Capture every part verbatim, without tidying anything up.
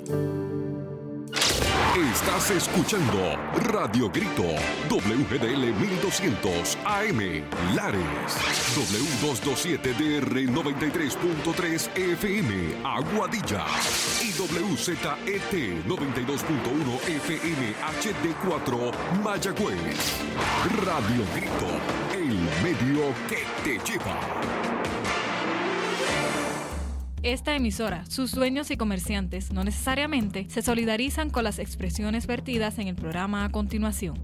Estás escuchando Radio Grito, W G D L mil doscientos A M, Lares, W doscientos veintisiete D R noventa y tres punto tres F M, Aguadilla, y W Z E T noventa y dos punto uno F M H D cuatro, Mayagüez. Radio Grito, el medio que te lleva. Esta emisora, sus dueños y comerciantes no necesariamente se solidarizan con las expresiones vertidas en el programa a continuación.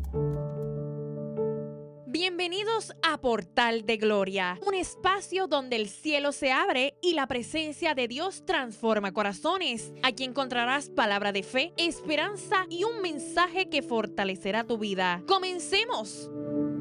Bienvenidos a Portal de Gloria, un espacio donde el cielo se abre y la presencia de Dios transforma corazones. Aquí encontrarás palabra de fe, esperanza y un mensaje que fortalecerá tu vida. ¡Comencemos!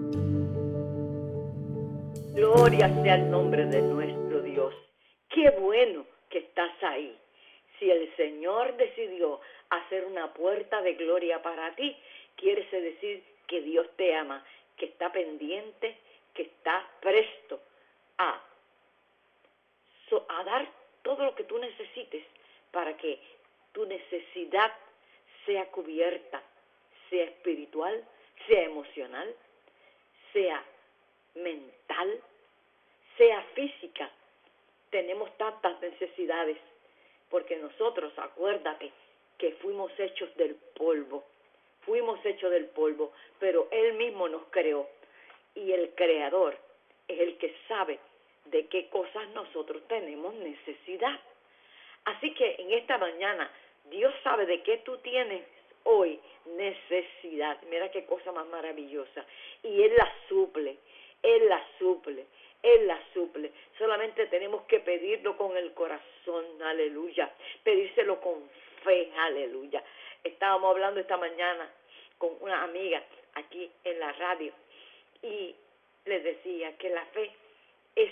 Gloria sea el nombre de nuestro Dios. Qué bueno que estás ahí. Si el Señor decidió hacer una puerta de gloria para ti, quiere decir que Dios te ama, que está pendiente, que está presto a, a dar todo lo que tú necesites para que tu necesidad sea cubierta, sea espiritual, sea emocional, sea mental, sea física. Tenemos tantas necesidades, porque nosotros, acuérdate, que fuimos hechos del polvo, fuimos hechos del polvo, pero Él mismo nos creó, y el Creador es el que sabe de qué cosas nosotros tenemos necesidad. Así que en esta mañana, Dios sabe de qué tú tienes hoy necesidad. Mira qué cosa más maravillosa, y Él la suple, Él la suple. Él la suple. Solamente tenemos que pedirlo con el corazón, aleluya. Pedírselo con fe, aleluya. Estábamos hablando esta mañana con una amiga aquí en la radio y les decía que la fe es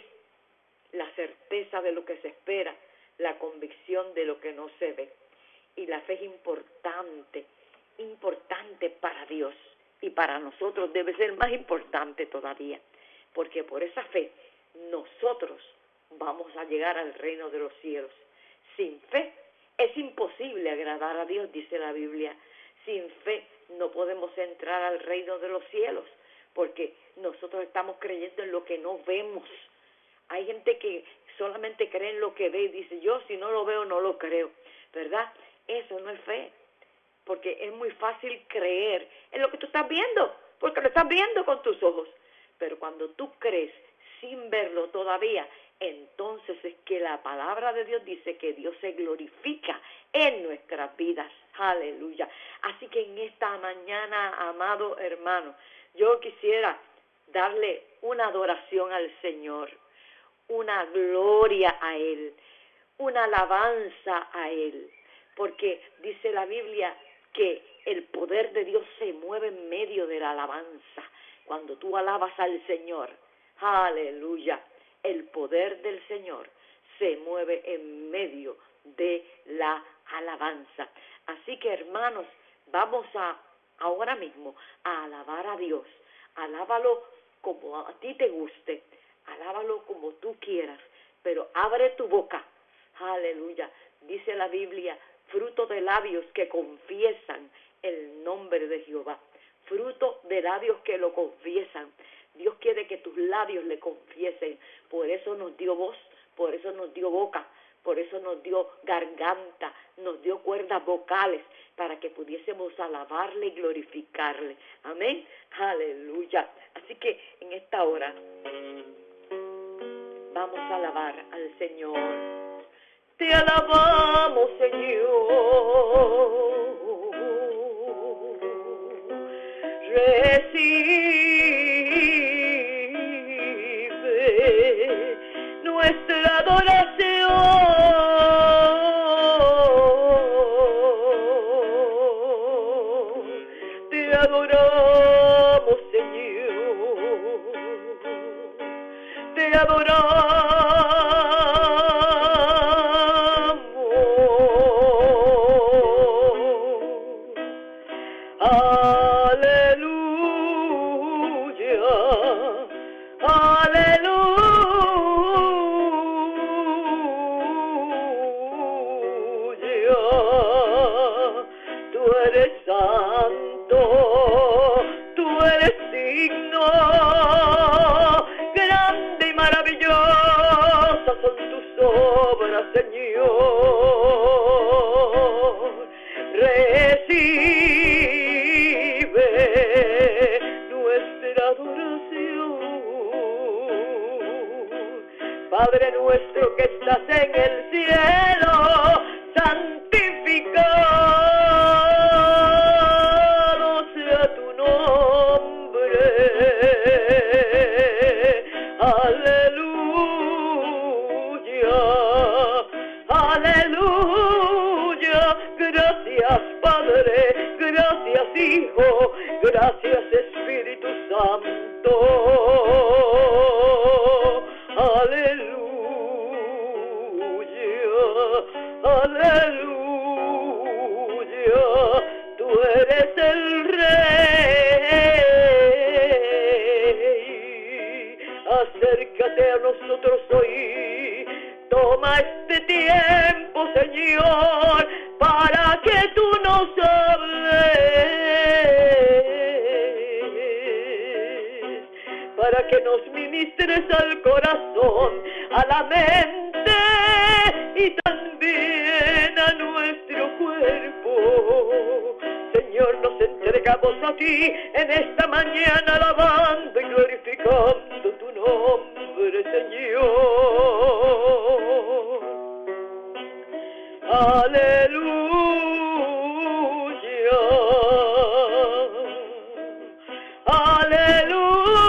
la certeza de lo que se espera, la convicción de lo que no se ve. Y la fe es importante, importante para Dios, y para nosotros debe ser más importante todavía. Porque por esa fe nosotros vamos a llegar al reino de los cielos. Sin fe es imposible agradar a Dios, dice la Biblia. Sin fe no podemos entrar al reino de los cielos, porque nosotros estamos creyendo en lo que no vemos. Hay gente que solamente cree en lo que ve y dice, yo si no lo veo no lo creo, ¿verdad? Eso no es fe, porque es muy fácil creer en lo que tú estás viendo, porque lo estás viendo con tus ojos. Pero cuando tú crees sin verlo todavía, entonces es que la palabra de Dios dice que Dios se glorifica en nuestras vidas. Aleluya. Así que en esta mañana, amado hermano, yo quisiera darle una adoración al Señor, una gloria a Él, una alabanza a Él, porque dice la Biblia que el poder de Dios se mueve en medio de la alabanza. Cuando tú alabas al Señor, aleluya, el poder del Señor se mueve en medio de la alabanza. Así que, hermanos, vamos a ahora mismo a alabar a Dios. Alábalo como a ti te guste, alábalo como tú quieras, pero abre tu boca, aleluya. Dice la Biblia, fruto de labios que confiesan el nombre de Jehová. Fruto de labios que lo confiesan. Dios quiere que tus labios le confiesen. Por eso nos dio voz, por eso nos dio boca, por eso nos dio garganta, nos dio cuerdas vocales, para que pudiésemos alabarle y glorificarle. Amén. Aleluya. Así que en esta hora vamos a alabar al Señor. Te alabamos, Señor. Recibe nuestra adoración. Te adoramos, Señor. Te adoramos. Aleluya. Hijo, gracias Espíritu Santo. Aleluya, aleluya, tú eres el Rey. Acércate a nosotros hoy, toma este tiempo, Señor, para que tú nos hables, para que nos ministres al corazón, a la mente y también a nuestro cuerpo. Señor, nos entregamos a ti en esta mañana, alabando y glorificando tu nombre, Señor. Aleluya, aleluya,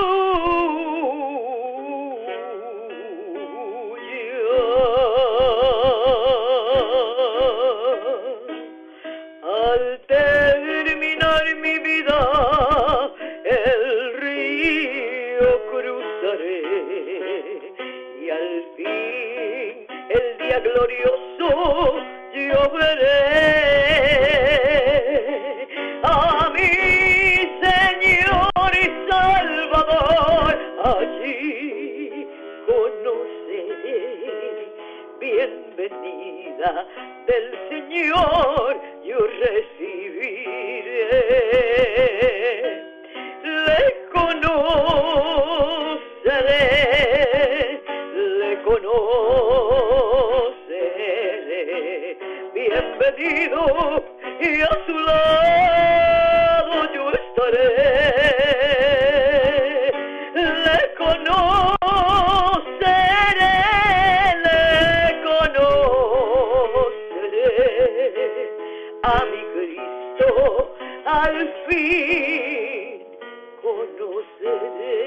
al terminar mi vida el río cruzaré y al fin el día glorioso yo veré a mi Señor y Salvador. Allí conoceré, bienvenida del Señor yo recibiré. Le conoceré, le conoceré, bienvenido y a su lado yo estaré. Le conoceré, le conoceré a mi Cristo, al fin conoceré.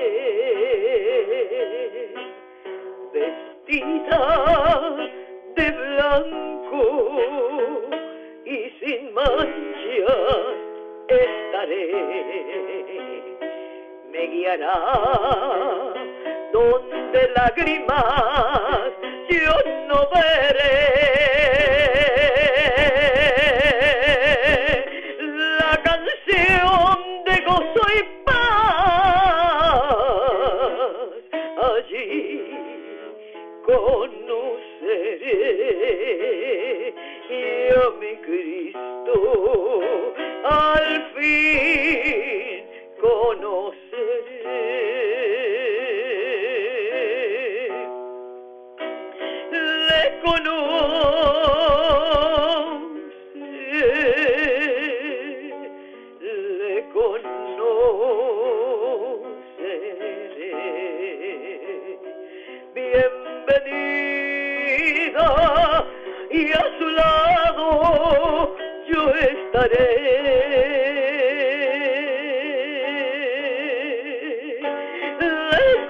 Vestida de blanco y sin manchas estaré, me guiará donde lágrimas yo no veré. La canción de gozo y paz allí conoceré y a mi Cristo al fin conoceré. Le conoceré, le conoceré, bienvenida y a su lado yo estaré. Le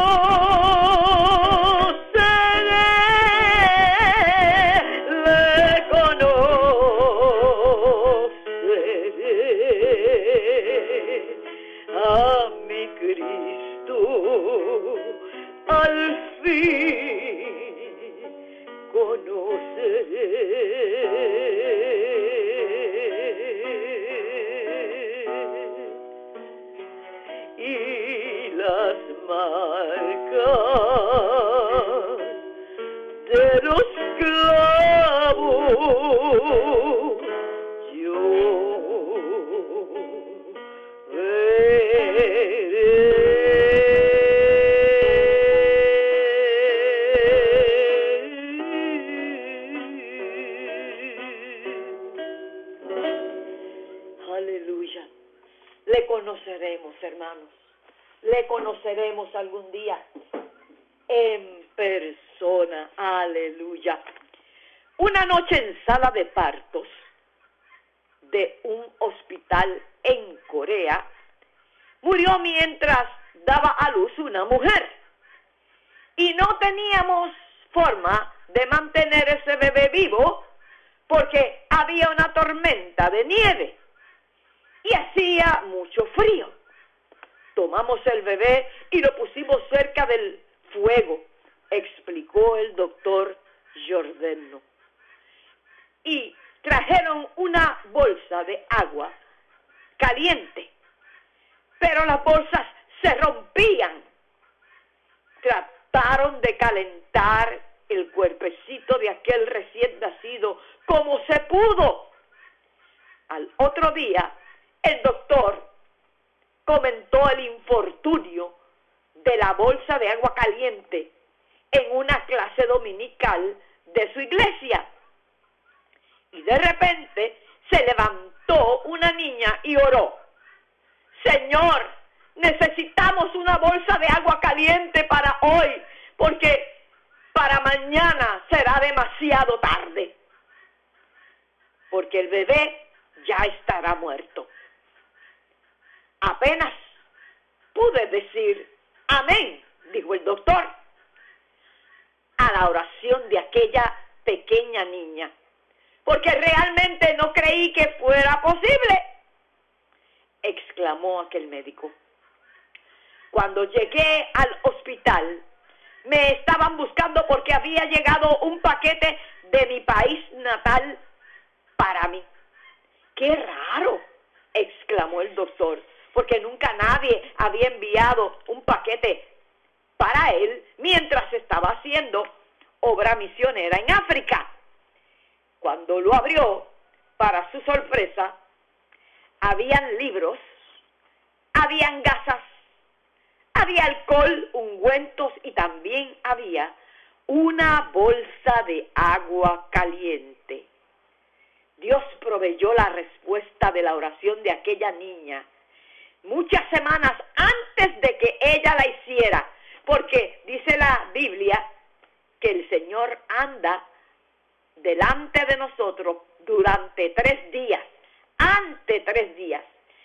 conoceré, le conoceré a mi Cristo, al fin conoceré. Y las marcas de los clavos yo aleluya. Le conoceremos, hermanos. Le conoceremos algún día en persona. Aleluya. Una noche en sala de partos de un hospital en Corea, murió mientras daba a luz una mujer. Y no teníamos forma de mantener ese bebé vivo porque había una tormenta de nieve. y hacía mucho frío. Tomamos el bebé y lo pusimos cerca del fuego, explicó el doctor Giordano. Y trajeron una bolsa de agua caliente, pero las bolsas se rompían. Trataron de calentar el cuerpecito de aquel recién nacido como se pudo. Al otro día, el doctor comentó el infortunio de la bolsa de agua caliente en una clase dominical de su iglesia. Y de repente se levantó una niña y oró: Señor, necesitamos una bolsa de agua caliente para hoy, porque para mañana será demasiado tarde, porque el bebé ya estará muerto. Apenas pude decir amén, dijo el doctor, a la oración de aquella pequeña niña, porque realmente no creí que fuera posible, exclamó aquel médico. Cuando llegué al hospital, me estaban buscando porque había llegado un paquete de mi país natal para mí. ¡Qué raro!, exclamó el doctor, porque nunca nadie había enviado un paquete para él mientras estaba haciendo obra misionera en África. Cuando lo abrió, para su sorpresa, habían libros, habían gasas, había alcohol, ungüentos y también había una bolsa de agua caliente. Dios proveyó la respuesta de la oración de aquella niña muchas semanas antes de que ella la hiciera, porque dice la Biblia que el Señor anda delante de nosotros durante tres días, ante tres días.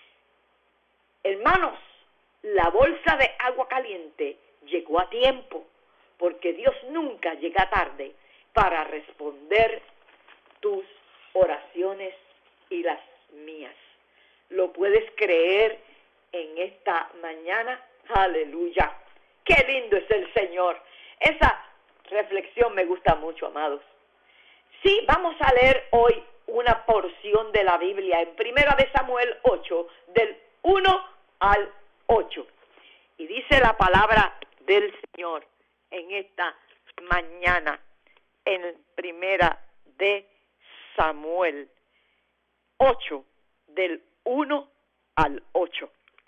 Hermanos, la bolsa de agua caliente llegó a tiempo, porque Dios nunca llega tarde para responder tus oraciones y las mías. ¿Lo puedes creer en esta mañana? Aleluya. Qué lindo es el Señor. Esa reflexión me gusta mucho, amados. Sí, vamos a leer hoy una porción de la Biblia en Primera de Samuel ocho, del uno al ocho. Y dice la palabra del Señor en esta mañana, en Primera de Samuel ocho, del uno al ocho.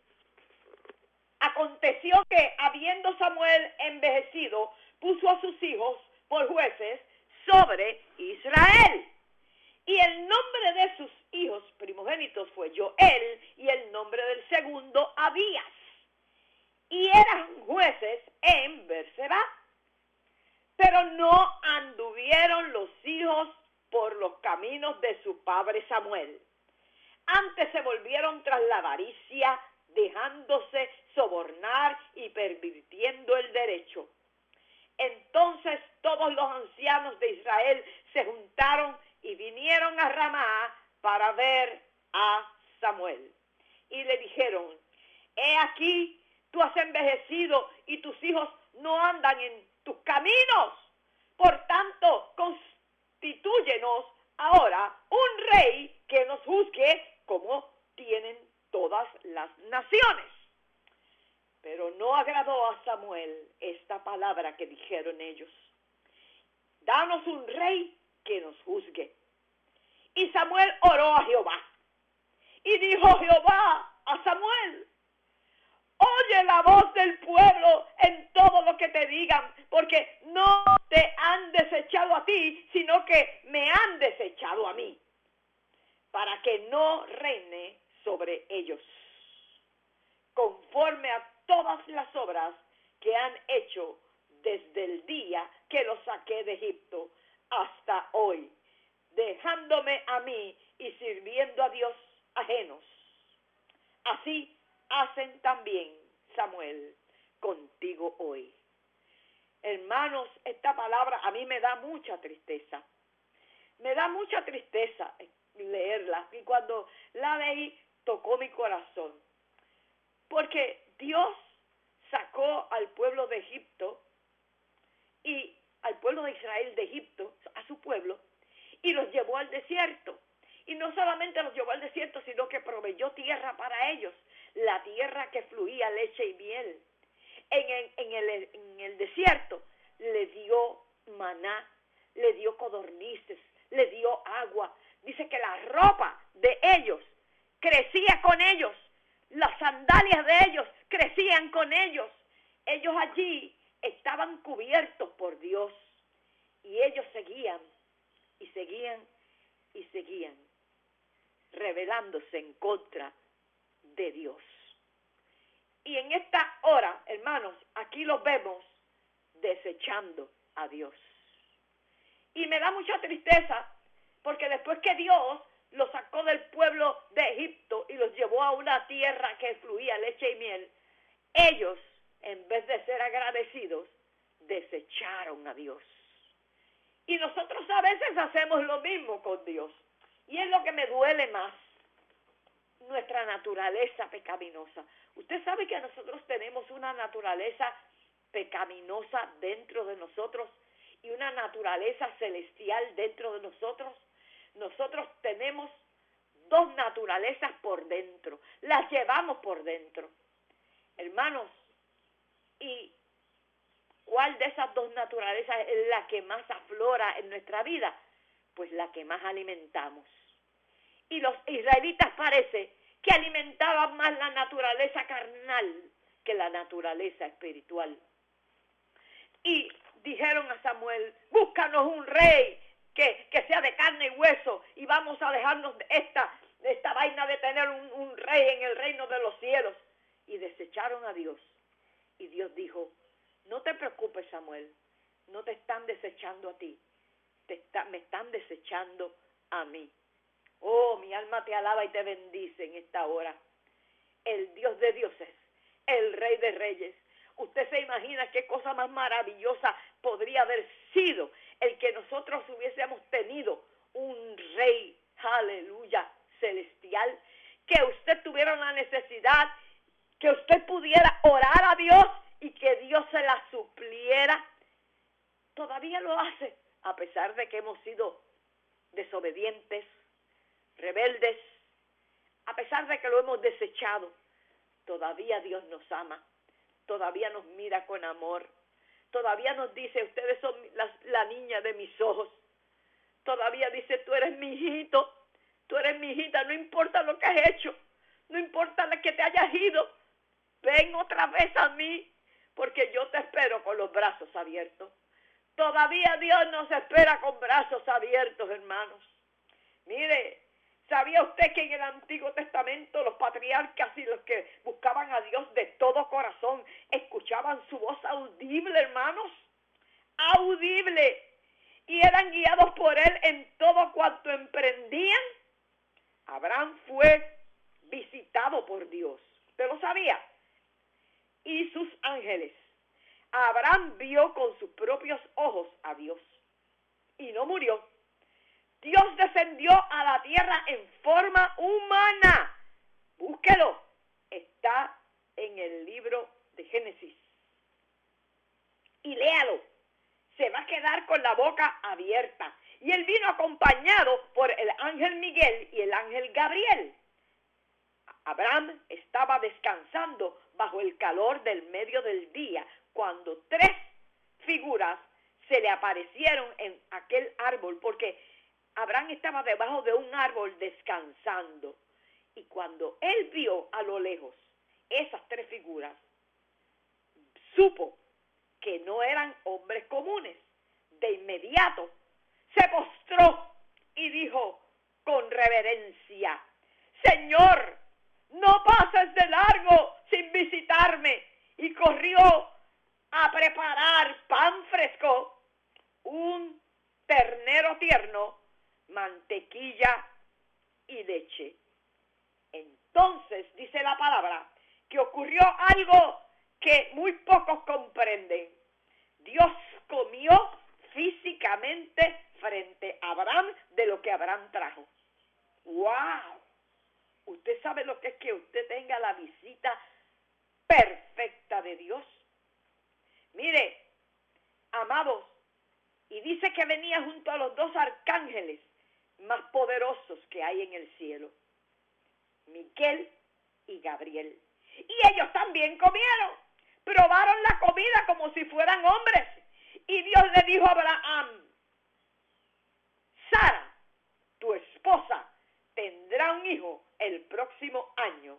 Aconteció que, habiendo Samuel envejecido, puso a sus hijos por jueces sobre Israel. Y el nombre de sus hijos primogénitos fue Joel, y el nombre del segundo Abías. Y eran jueces en Berseba. Pero no anduvieron los hijos por los caminos de su padre Samuel. Antes se volvieron tras la avaricia, dejándose sobornar y pervirtiendo el derecho. Entonces todos los ancianos de Israel se juntaron y vinieron a Ramá para ver a Samuel. Y le dijeron: he aquí, tú has envejecido y tus hijos no andan en tus caminos. Por tanto, constitúyenos ahora un rey que nos juzgue como tienen todas las naciones. Pero no agradó a Samuel esta palabra que dijeron ellos: danos un rey que nos juzgue. Y Samuel oró a Jehová. Y dijo Jehová a Samuel: oye la voz del pueblo en todo lo que te digan, porque no te han desechado a ti, sino que me han desechado a mí, para que no reine sobre ellos, conforme a todas las obras que han hecho desde el día que los saqué de Egipto hasta hoy, dejándome a mí y sirviendo a Dios ajenos. Así hacen también, Samuel, contigo hoy. Hermanos, esta palabra a mí me da mucha tristeza. Me da mucha tristeza leerla. Y cuando la leí, tocó mi corazón, porque Dios sacó al pueblo de Egipto y al pueblo de Israel de Egipto, a su pueblo, y los llevó al desierto. Y no solamente los llevó al desierto, sino que proveyó tierra para ellos, la tierra que fluía leche y miel. En el, en el, en el desierto le dio maná, le dio codornices, le dio agua. Dice que la ropa de ellos crecía con ellos, las sandalias de ellos crecían con ellos. Ellos allí estaban cubiertos por Dios y ellos seguían y seguían y seguían rebelándose en contra de Dios. Y en esta hora, hermanos, aquí los vemos desechando a Dios. Y me da mucha tristeza porque después que Dios los sacó del pueblo de Egipto y los llevó a una tierra que fluía leche y miel, ellos, en vez de ser agradecidos, desecharon a Dios. Y nosotros a veces hacemos lo mismo con Dios. Y es lo que me duele más, nuestra naturaleza pecaminosa. Usted sabe que nosotros tenemos una naturaleza pecaminosa dentro de nosotros y una naturaleza celestial dentro de nosotros. Nosotros tenemos dos naturalezas por dentro, las llevamos por dentro. Hermanos, ¿y cuál de esas dos naturalezas es la que más aflora en nuestra vida? Pues la que más alimentamos. Y los israelitas parece que alimentaban más la naturaleza carnal que la naturaleza espiritual. Y dijeron a Samuel, búscanos un rey que, que sea de carne y hueso y vamos a dejarnos de esta, de esta vaina de tener un, un rey en el reino de los cielos. Y desecharon a Dios. Y Dios dijo, no te preocupes, Samuel, no te están desechando a ti, te está, me están desechando a mí. Oh, mi alma te alaba y te bendice en esta hora. El Dios de dioses, el Rey de reyes. Usted se imagina qué cosa más maravillosa podría haber sido el que nosotros hubiésemos tenido un Rey, aleluya, celestial, que usted tuviera la necesidad, que usted pudiera orar a Dios y que Dios se la supliera. Todavía lo hace, a pesar de que hemos sido desobedientes, rebeldes, a pesar de que lo hemos desechado. Todavía Dios nos ama, todavía nos mira con amor, todavía nos dice, ustedes son la, la niña de mis ojos. Todavía dice, tú eres mi hijito, tú eres mi hijita, no importa lo que has hecho, no importa que te hayas ido, ven otra vez a mí, porque yo te espero con los brazos abiertos. Todavía Dios nos espera con brazos abiertos, hermanos. Mire, ¿sabía usted que en el Antiguo Testamento los patriarcas y los que buscaban a Dios de todo corazón escuchaban su voz audible, hermanos? Audible. Y eran guiados por Él en todo cuanto emprendían. Abraham fue visitado por Dios. ¿Usted lo sabía? Y sus ángeles. Abraham vio con sus propios ojos a Dios y no murió. Dios descendió a la tierra en forma humana. Búsquelo. Está en el libro de Génesis. Y léalo. Se va a quedar con la boca abierta. Y él vino acompañado por el ángel Miguel y el ángel Gabriel. Abraham estaba descansando bajo el calor del medio del día cuando tres figuras se le aparecieron en aquel árbol, porque Abraham estaba debajo de un árbol descansando. Y cuando él vio a lo lejos esas tres figuras, supo que no eran hombres comunes. De inmediato se postró y dijo con reverencia, Señor, no pases de largo sin visitarme. Y corrió a preparar pan fresco, un ternero tierno, mantequilla y leche. Entonces, dice la palabra, que ocurrió algo que muy pocos comprenden. Dios comió físicamente frente a Abraham de lo que Abraham trajo. ¡Wow! ¿Usted sabe lo que es que usted tenga la visita perfecta de Dios? Mire, amados, y dice que venía junto a los dos arcángeles más poderosos que hay en el cielo, Miguel y Gabriel. Y ellos también comieron, probaron la comida como si fueran hombres. Y Dios le dijo a Abraham: Sara, tu esposa, tendrá un hijo el próximo año.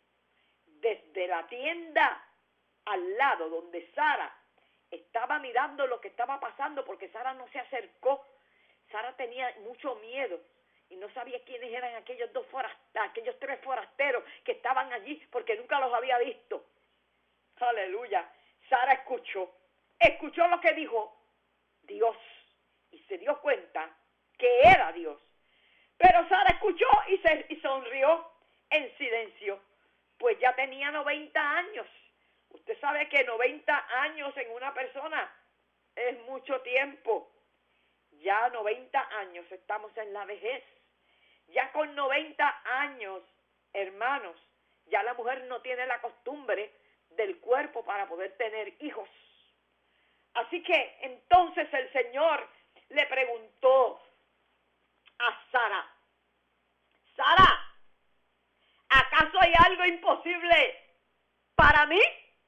Desde la tienda al lado donde Sara estaba mirando lo que estaba pasando, porque Sara no se acercó. Sara tenía mucho miedo y no sabía quiénes eran aquellos dos forasteros, aquellos tres forasteros que estaban allí, porque nunca los había visto. Aleluya. Sara escuchó, escuchó lo que dijo Dios y se dio cuenta que era Dios. Pero Sara escuchó y, se, y sonrió en silencio, pues ya tenía noventa años. Usted sabe que noventa años en una persona es mucho tiempo. Ya noventa años, estamos en la vejez. Ya con noventa años, hermanos, ya la mujer no tiene la costumbre del cuerpo para poder tener hijos. Así que entonces el Señor le preguntó a Sara: Sara, ¿acaso hay algo imposible para mí?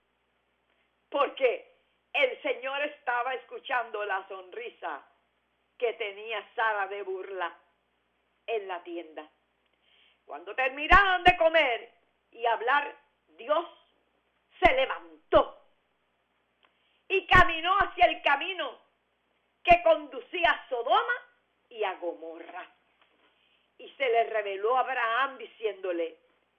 Porque el Señor estaba escuchando la sonrisa que tenía Sara de burla en la tienda. Cuando terminaron de comer y hablar, Dios se levantó y caminó hacia el camino que conducía a Sodoma y a Gomorra. Y se le reveló a Abraham diciéndole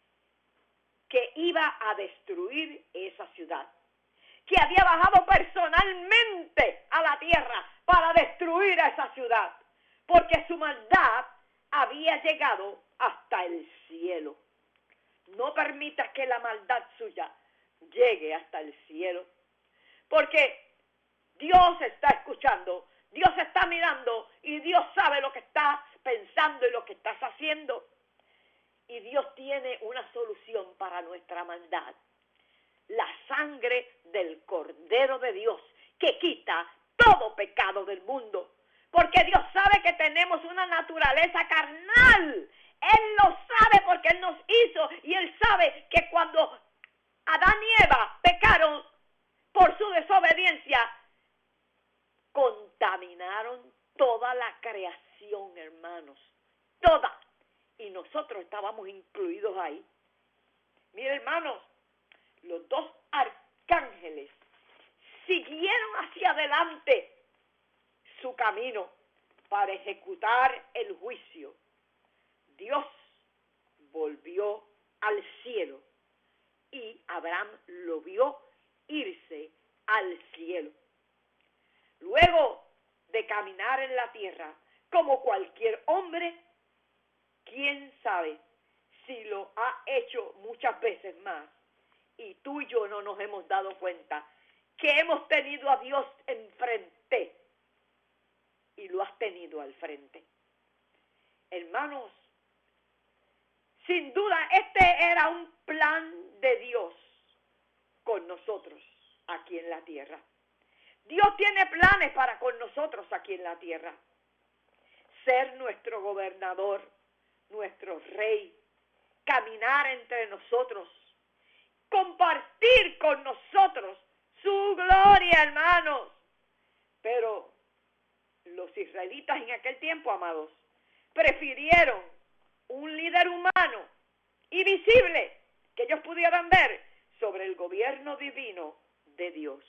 que iba a destruir esa ciudad, que había bajado personalmente a la tierra para destruir a esa ciudad, porque su maldad había llegado hasta el cielo. No permita que la maldad suya llegue hasta el cielo, porque Dios está escuchando, Dios está mirando y Dios sabe lo que estás pensando y lo que estás haciendo. Y Dios tiene una solución para nuestra maldad: la sangre del Cordero de Dios, que quita todo pecado del mundo. Porque Dios sabe que tenemos una naturaleza carnal. Él lo sabe porque Él nos hizo. Y Él sabe que cuando Adán y Eva pecaron por su desobediencia, contaminaron toda la creación, hermanos. Toda. Y nosotros estábamos incluidos ahí. Mire, hermanos, los dos arcángeles siguieron hacia adelante su camino para ejecutar el juicio. Dios volvió al cielo y Abraham lo vio irse al cielo. Luego de caminar en la tierra como cualquier hombre, quién sabe si lo ha hecho muchas veces más, y tú y yo no nos hemos dado cuenta que hemos tenido a Dios enfrente y lo has tenido al frente. Hermanos, sin duda este era un plan de Dios con nosotros aquí en la tierra. Dios tiene planes para con nosotros aquí en la tierra. Ser nuestro gobernador, nuestro rey, caminar entre nosotros, compartir con nosotros su gloria, hermanos. Pero los israelitas en aquel tiempo, amados, prefirieron un líder humano y visible que ellos pudieran ver sobre el gobierno divino de Dios.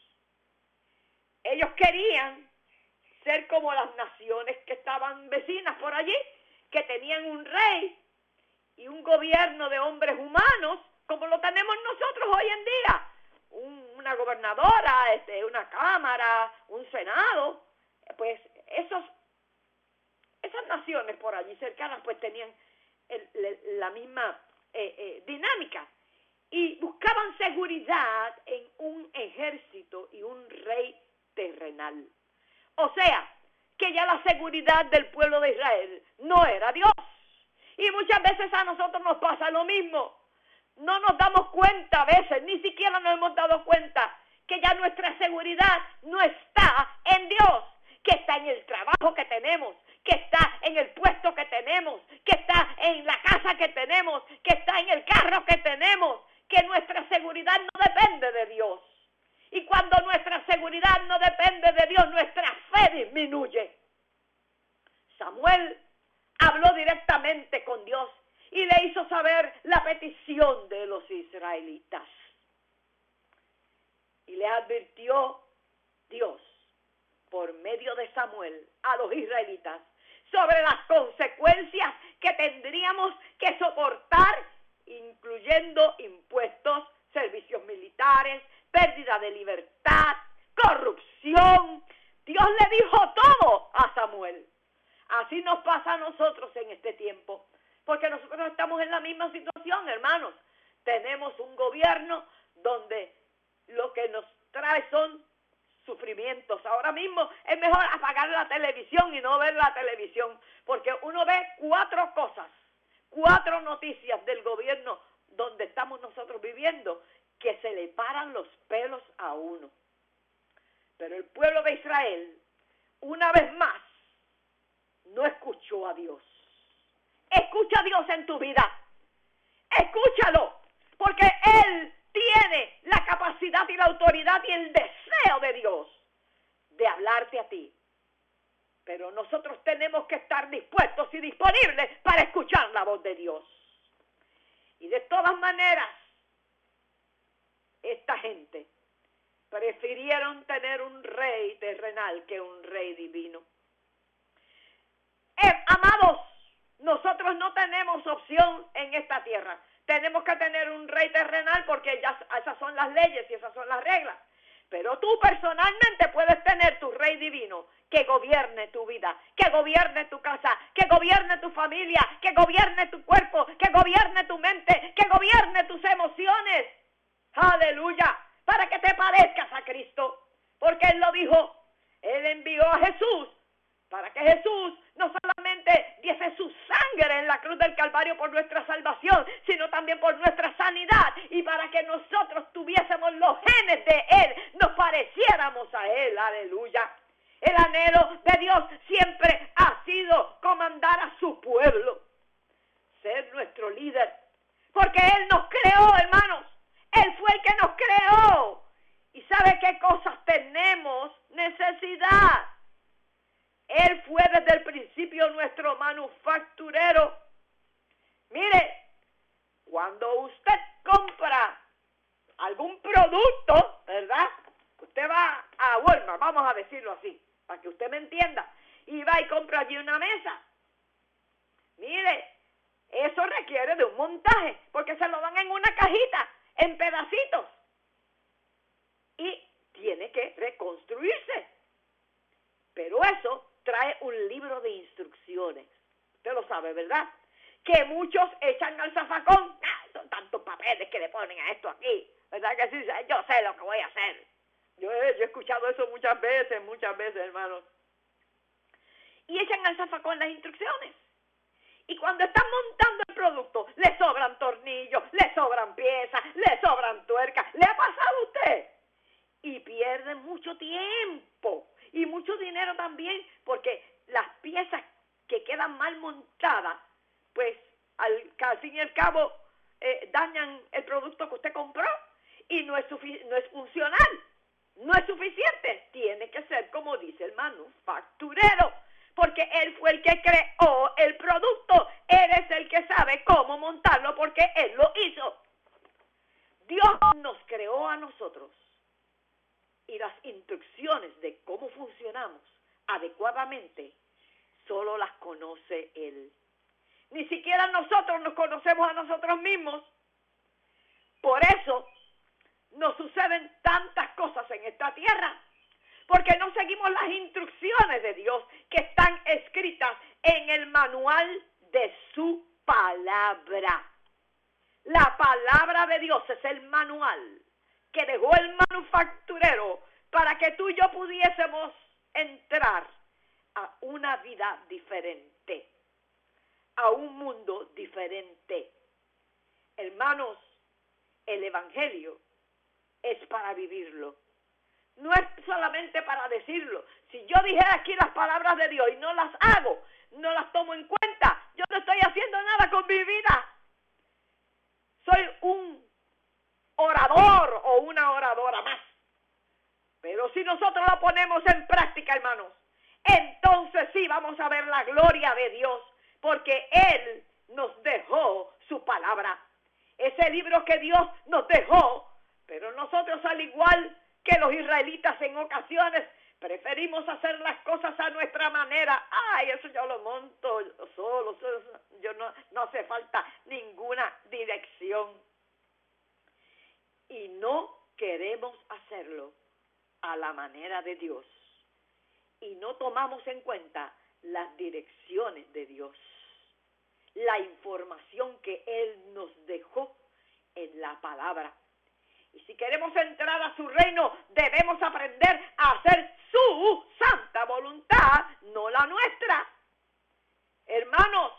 Ellos querían ser como las naciones que estaban vecinas por allí, que tenían un rey y un gobierno de hombres humanos, como lo tenemos nosotros hoy en día. Un, una gobernadora, este, una cámara, un senado. Pues esos, esas naciones por allí cercanas pues tenían el, el, la misma eh, eh, dinámica. Y buscaban seguridad en un ejército y un rey terrenal. O sea, que ya la seguridad del pueblo de Israel no era Dios, Y muchas veces a nosotros nos pasa lo mismo. No nos damos cuenta a veces, ni siquiera nos hemos dado cuenta que ya nuestra seguridad no está en Dios, que está en el trabajo que tenemos, que está en el puesto que tenemos, que está en la casa que tenemos, que está en el carro que tenemos, que nuestra seguridad no depende de Dios. Y cuando nuestra seguridad no depende de Dios, nuestra fe disminuye. Samuel habló directamente con Dios y le hizo saber la petición de los israelitas. Y le advirtió Dios, por medio de Samuel, a los israelitas, sobre las consecuencias que tendríamos que soportar, incluyendo impuestos, servicios militares, pérdida de libertad, corrupción. Dios le dijo todo a Samuel. Así nos pasa a nosotros en este tiempo, porque nosotros estamos en la misma situación, hermanos. Tenemos un gobierno donde lo que nos trae son sufrimientos. Ahora mismo es mejor apagar la televisión y no ver la televisión, porque uno ve cuatro cosas, cuatro noticias del gobierno donde estamos nosotros viviendo, que se le paran los pelos a uno. Pero el pueblo de Israel, una vez más, no escuchó a Dios. Escucha a Dios en tu vida. Escúchalo, porque Él tiene la capacidad y la autoridad y el deseo de Dios de hablarte a ti. Pero nosotros tenemos que estar dispuestos y disponibles para escuchar la voz de Dios. Y de todas maneras, esta gente prefirieron tener un rey terrenal que un rey divino. Eh, amados, nosotros no tenemos opción en esta tierra. Tenemos que tener un rey terrenal porque ya esas son las leyes y esas son las reglas. Pero tú personalmente puedes tener tu rey divino que gobierne tu vida, que gobierne tu casa, que gobierne tu familia, que gobierne tu cuerpo, que gobierne tu mente, que gobierne tus emociones. Aleluya, para que te parezcas a Cristo, porque Él lo dijo. Él envió a Jesús para que Jesús no solamente diese su sangre en la cruz del Calvario por nuestra salvación, sino también por nuestra sanidad, y para que nosotros tuviésemos los genes de Él, nos pareciéramos a Él. Aleluya. El anhelo de Dios siempre ha sido comandar a su pueblo, ser nuestro líder, porque Él nos creó, hermanos. Él fue el que nos creó. ¿Y sabe qué cosas tenemos necesidad? Él fue desde el principio nuestro manufacturero. Mire, cuando usted compra algún producto, ¿verdad? Usted va a Walmart, vamos a decirlo así, para que usted me entienda, y va y compra allí una mesa. Mire, eso requiere de un montaje, porque se lo dan en una cajita, en pedacitos, y tiene que reconstruirse. Pero eso trae un libro de instrucciones. Usted lo sabe, ¿verdad? Que muchos echan al zafacón. Ah, son tantos papeles que le ponen a esto aquí. ¿Verdad que sí? Yo sé lo que voy a hacer. Yo he, yo he escuchado eso muchas veces, muchas veces, hermanos. Y echan al zafacón las instrucciones. Y cuando están montando el producto, le sobran tornillos, le sobran piezas, le sobran tuercas. ¿Le ha pasado a usted? Y pierden mucho tiempo y mucho dinero también, porque las piezas que quedan mal montadas, pues al, al fin y al cabo eh, dañan el producto que usted compró y no es, sufi- no es funcional, no es suficiente. Tiene que ser como dice el manufacturero, porque él fue el que creó el producto. Él es el que sabe cómo montarlo porque él lo hizo. Dios nos creó a nosotros. Y las instrucciones de cómo funcionamos adecuadamente solo las conoce Él. Ni siquiera nosotros nos conocemos a nosotros mismos. Por eso nos suceden tantas cosas en esta tierra, porque no seguimos las instrucciones de Dios que están escritas en el manual de su palabra. La palabra de Dios es el manual que dejó el manufacturero para que tú y yo pudiésemos entrar a una vida diferente. a un mundo diferente. Hermanos, el Evangelio es para vivirlo. No es solamente para decirlo. Si yo dijera aquí las palabras de Dios y no las hago, no las tomo en cuenta, yo no estoy haciendo nada con mi vida. Soy un orador o una oradora más. Pero si nosotros lo ponemos en práctica, hermanos, entonces sí vamos a ver la gloria de Dios, porque Él nos dejó su palabra. Ese libro que Dios nos dejó, pero nosotros, al igual que los israelitas en ocasiones, preferimos hacer las cosas a nuestra manera. Ay, eso yo lo monto solo, eso, yo no, no hace falta ninguna dirección. Y no queremos hacerlo a la manera de Dios. Y no tomamos en cuenta las direcciones de Dios, la información que Él nos dejó en la palabra. Y si queremos entrar a su reino, debemos aprender a hacer su santa voluntad, no la nuestra. Hermanos,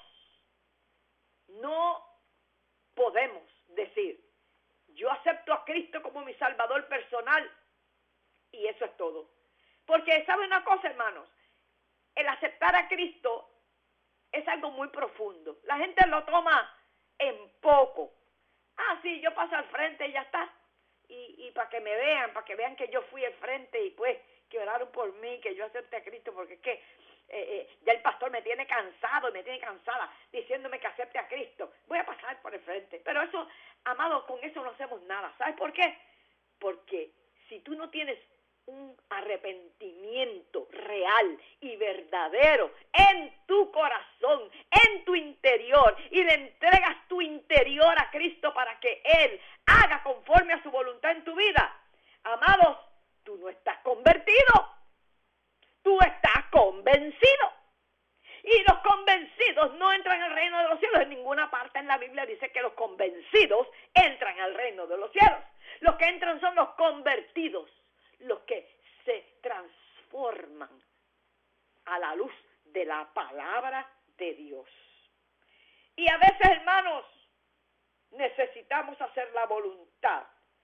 no podemos decir, yo acepto a Cristo como mi Salvador personal y eso es todo. Porque, ¿sabe una cosa, hermanos? El aceptar a Cristo es algo muy profundo. La gente lo toma en poco. Ah, sí, yo paso al frente y ya está. Y, y para que me vean, para que vean que yo fui al frente y pues que oraron por mí, que yo acepté a Cristo, porque es que eh, eh, ya el pastor me tiene cansado, me tiene cansada diciéndome que acepte a Cristo. Voy a pasar por el frente. Pero eso, amados, con eso no hacemos nada. ¿Sabes por qué? Porque si tú no tienes un arrepentimiento real y verdadero en tu corazón, en tu interior, y le entregas tu interior a Cristo para que Él haga conforme a su voluntad en tu vida, amados, tú no estás convertido, tú estás convencido. Y los convencidos no entran al reino de los cielos. En ninguna parte en la Biblia dice que los convencidos entran al reino de los cielos. Los que entran son los convertidos, los que se transforman a la luz de la palabra de Dios. Y a veces, hermanos, necesitamos hacer la voluntad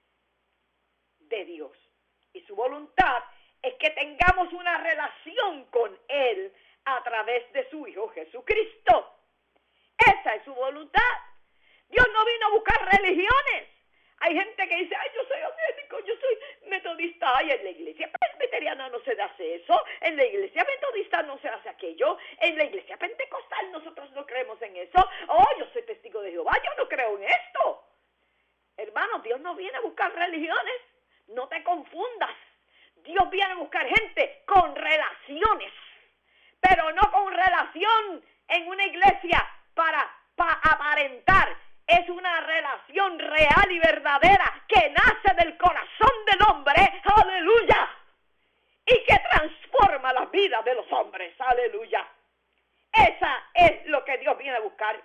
de Dios. Y su voluntad es que tengamos una relación con Él a través de su Hijo Jesucristo. Esa es su voluntad. Dios no vino a buscar religiones. Hay gente que dice, ay, yo soy evangélico, yo soy metodista. Ay, en la iglesia presbiteriana no se hace eso, en la iglesia metodista no se hace aquello, en la iglesia pentecostal nosotros no creemos en eso. Oh, yo soy testigo de Jehová, yo no creo en esto. Hermano, Dios no viene a buscar religiones, no te confundas. Dios viene a buscar gente con relaciones, pero no con relación en una iglesia para, para aparentar. Es una relación real y verdadera que nace del corazón del hombre, aleluya, y que transforma la vida de los hombres, aleluya. Esa es lo que Dios viene a buscar.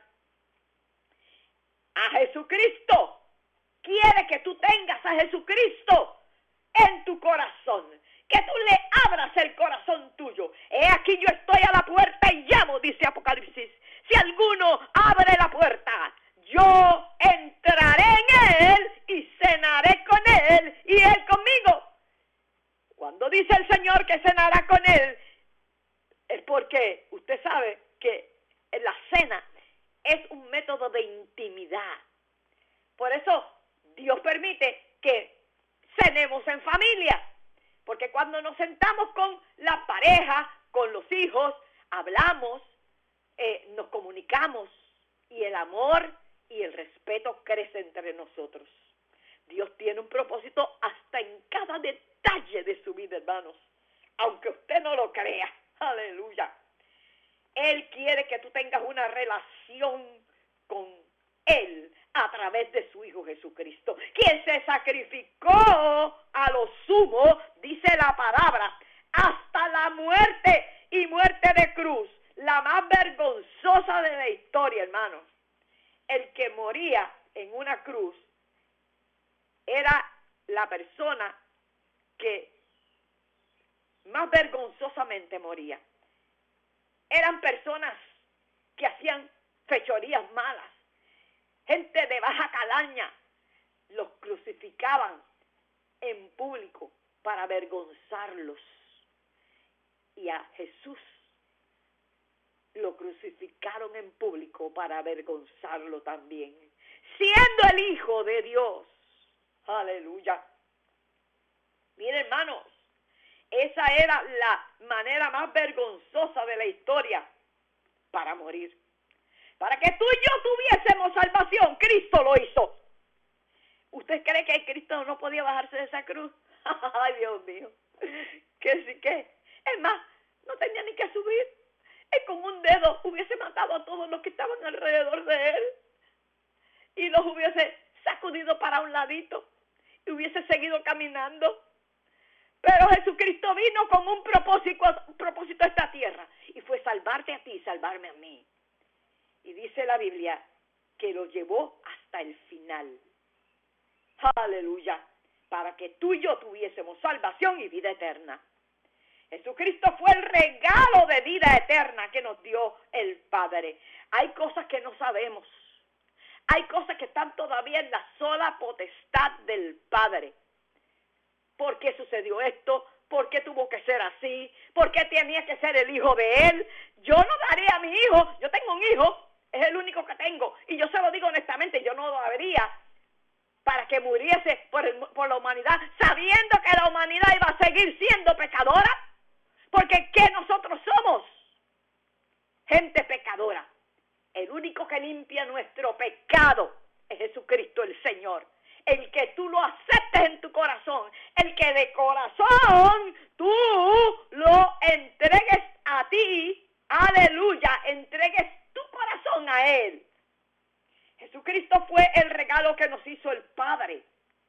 A Jesucristo. Quiere que tú tengas a Jesucristo en tu corazón, que tú le abras el corazón tuyo. He aquí yo estoy a la puerta y llamo, dice Apocalipsis. Si alguno abre la puerta, yo entraré en él y cenaré con él y él conmigo. Cuando dice el Señor que cenará con él, es porque usted sabe que la cena es un método de intimidad. Por eso Dios permite que cenemos en familia. Porque cuando nos sentamos con la pareja, con los hijos, hablamos, eh, nos comunicamos y el amor y el respeto crece entre nosotros. Dios tiene un propósito hasta en cada detalle de su vida, hermanos. Aunque usted no lo crea. Aleluya. Él quiere que tú tengas una relación con Él a través de su Hijo Jesucristo, quien se sacrificó a lo sumo, dice la palabra, hasta la muerte y muerte de cruz, la más vergonzosa de la historia, hermanos. El que moría en una cruz era la persona que más vergonzosamente moría. Eran personas que hacían fechorías malas, gente de baja calaña, los crucificaban en público para avergonzarlos. Y a Jesús lo crucificaron en público para avergonzarlo también, siendo el Hijo de Dios. Aleluya. Miren, hermanos, esa era la manera más vergonzosa de la historia para morir. Para que tú y yo tuviésemos salvación, Cristo lo hizo. ¿Usted cree que Cristo no podía bajarse de esa cruz? Ay, Dios mío. Que sí que. Es más, no tenía ni que subir. Él con un dedo hubiese matado a todos los que estaban alrededor de él. Y los hubiese sacudido para un ladito. Y hubiese seguido caminando. Pero Jesucristo vino con un propósito, un propósito a esta tierra. Y fue salvarte a ti y salvarme a mí. Y dice la Biblia que lo llevó hasta el final. Aleluya. Para que tú y yo tuviésemos salvación y vida eterna. Jesucristo fue el regalo de vida eterna que nos dio el Padre. Hay cosas que no sabemos. Hay cosas que están todavía en la sola potestad del Padre. ¿Por qué sucedió esto? ¿Por qué tuvo que ser así? ¿Por qué tenía que ser el hijo de él? Yo no daré a mi hijo. Yo tengo un hijo. Es el único que tengo. Y yo se lo digo honestamente, yo no lo daría para que muriese por, el, por la humanidad, sabiendo que la humanidad iba a seguir siendo pecadora. Porque ¿qué nosotros somos? Gente pecadora. El único que limpia nuestro pecado es Jesucristo el Señor. El que tú lo aceptes en tu corazón. El que de corazón tú lo entregues a ti. Aleluya. Entregues tu corazón a Él. Jesucristo fue el regalo que nos hizo el Padre.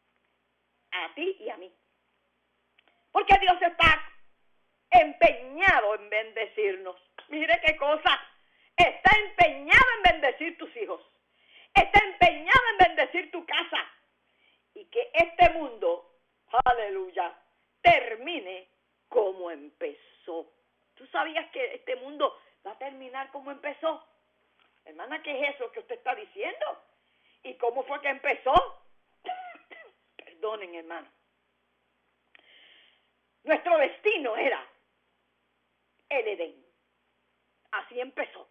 A ti y a mí. Porque Dios está empeñado en bendecirnos. Mire qué cosa. Está empeñado en bendecir tus hijos. Está empeñado en bendecir tu casa. Y que este mundo, aleluya, termine como empezó. ¿Tú sabías que este mundo va a terminar como empezó? Hermana, ¿qué es eso que usted está diciendo? ¿Y cómo fue que empezó? Perdonen, hermano. Nuestro destino era el Edén. Así empezó.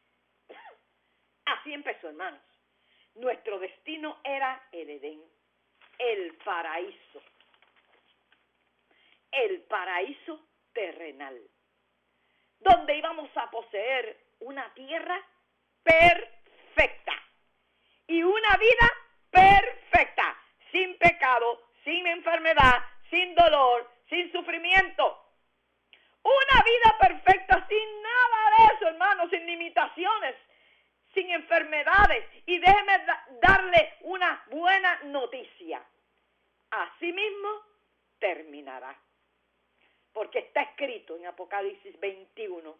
Así empezó, hermanos. Nuestro destino era el Edén, el paraíso. El paraíso terrenal. Donde íbamos a poseer una tierra perfecta. Y una vida perfecta. Sin pecado, sin enfermedad, sin dolor, sin sufrimiento. Una vida perfecta, sin nada de eso, hermanos, sin limitaciones, sin enfermedades. Y déjeme da- darle una buena noticia. Asimismo terminará. Porque está escrito en Apocalipsis veintiuno,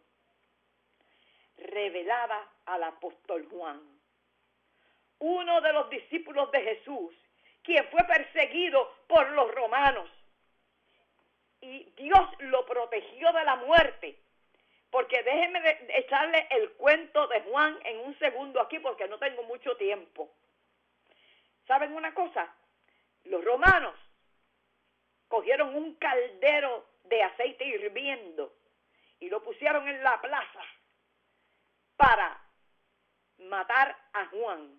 revelada al apóstol Juan, uno de los discípulos de Jesús, quien fue perseguido por los romanos. Y Dios lo protegió de la muerte. Porque déjenme de echarle el cuento de Juan en un segundo aquí, porque no tengo mucho tiempo. ¿Saben una cosa? Los romanos cogieron un caldero de aceite hirviendo y lo pusieron en la plaza para matar a Juan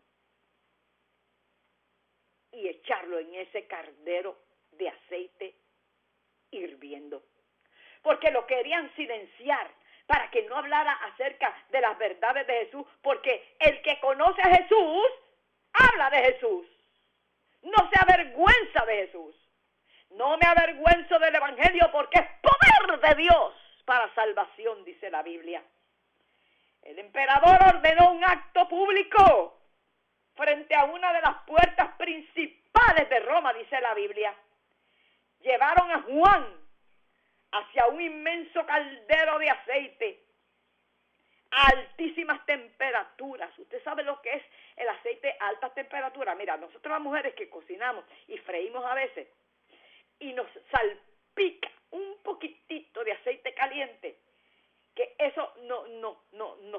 y echarlo en ese caldero de aceite hirviendo. Porque lo querían silenciar para que no hablara acerca de las verdades de Jesús, porque el que conoce a Jesús, habla de Jesús. No se avergüenza de Jesús. No me avergüenzo del Evangelio porque es poder de Dios para salvación, dice la Biblia. El emperador ordenó un acto público frente a una de las puertas principales de Roma, dice la Biblia. Llevaron a Juan hacia un inmenso caldero de aceite a altísimas temperaturas. Usted sabe lo que es el aceite a altas temperaturas. Mira, nosotros las mujeres que cocinamos y freímos a veces y nos salpica un poquitito de aceite caliente, que eso no, no, no, no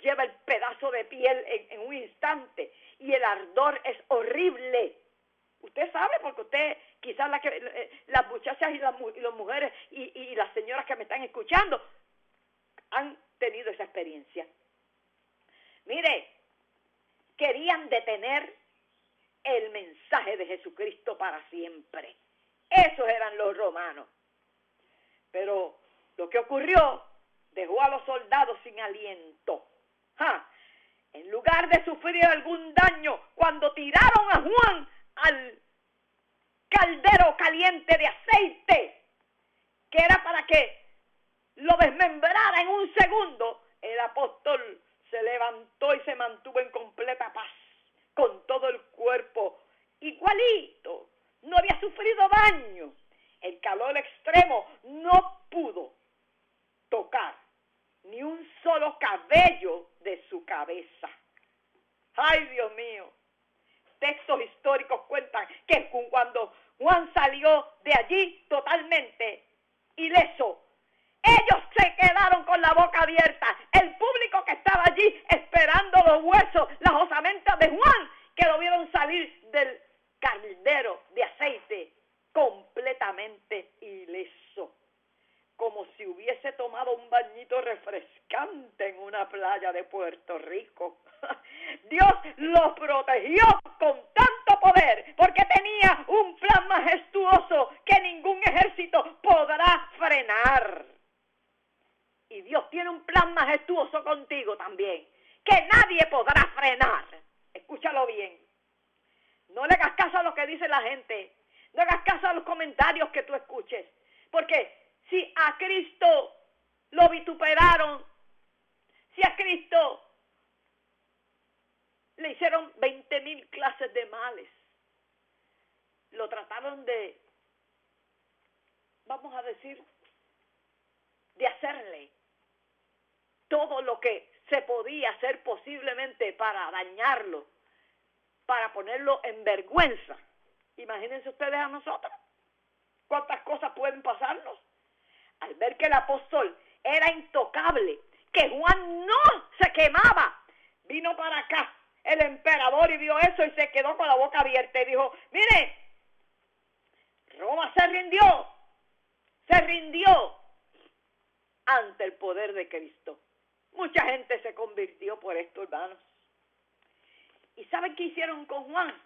lleva el pedazo de piel en, en un instante y el ardor es horrible. Usted sabe, porque usted, quizás la que, las muchachas y las, y las mujeres y, y las señoras que me están escuchando han tenido esa experiencia. Mire, querían detener el mensaje de Jesucristo para siempre. Esos eran los romanos. Pero lo que ocurrió dejó a los soldados sin aliento. ¡Ja! En lugar de sufrir algún daño cuando tiraron a Juan al caldero caliente de aceite, que era para que lo desmembrara en un segundo, el apóstol se levantó y se mantuvo en completa paz, con todo el cuerpo igualito, no había sufrido daño. El calor extremo no pudo tocar ni un solo cabello de su cabeza. ¡Ay, Dios mío! Textos históricos cuentan que cuando Juan salió de allí totalmente ileso, ellos se quedaron con la boca abierta. El público que estaba allí esperando los huesos, las osamentas de Juan, que lo vieron salir del caldero de aceite completamente ileso, como si hubiese tomado un bañito refrescante en una playa de Puerto Rico. Dios los protegió con tanto poder, porque tenía un plan majestuoso que ningún ejército podrá frenar. Y Dios tiene un plan majestuoso contigo también, que nadie podrá frenar. Escúchalo bien. No le hagas caso a lo que dice la gente. No hagas caso a los comentarios que tú escuches. Porque si a Cristo lo vituperaron, si a Cristo le hicieron veinte mil clases de males, lo trataron de, vamos a decir, de hacerle todo lo que se podía hacer posiblemente para dañarlo, para ponerlo en vergüenza. Imagínense ustedes a nosotros cuántas cosas pueden pasarnos. Al ver que el apóstol era intocable, que Juan no se quemaba, vino para acá el emperador y vio eso y se quedó con la boca abierta y dijo: mire, Roma se rindió, se rindió ante el poder de Cristo. Mucha gente se convirtió por esto, hermanos. ¿Y saben qué hicieron con Juan?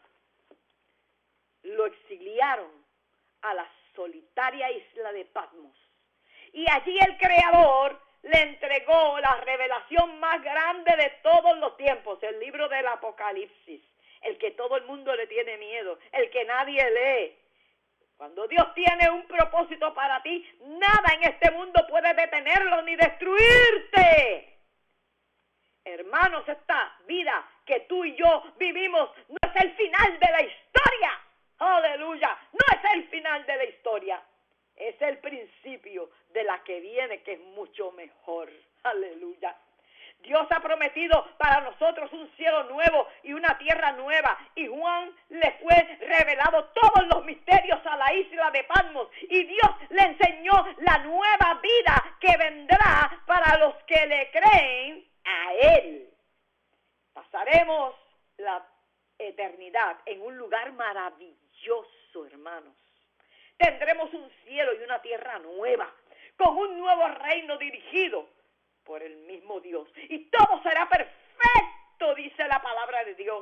Lo exiliaron a la solitaria isla de Patmos. Y allí el Creador le entregó la revelación más grande de todos los tiempos, el libro del Apocalipsis, el que todo el mundo le tiene miedo, el que nadie lee. Cuando Dios tiene un propósito para ti, nada en este mundo puede detenerlo ni destruirte. Hermanos, esta vida que tú y yo vivimos no es el final de la historia. Aleluya, no es el final de la historia. Es el principio de la que viene, que es mucho mejor. Aleluya. Dios ha prometido para nosotros un cielo nuevo y una tierra nueva. Y Juan le fue revelado todos los misterios a la isla de Patmos. Y Dios le enseñó la nueva vida que vendrá para los que le creen a Él. Pasaremos la eternidad en un lugar maravilloso, hermanos. Tendremos un cielo y una tierra nueva, con un nuevo reino dirigido por el mismo Dios. Y todo será perfecto, dice la palabra de Dios.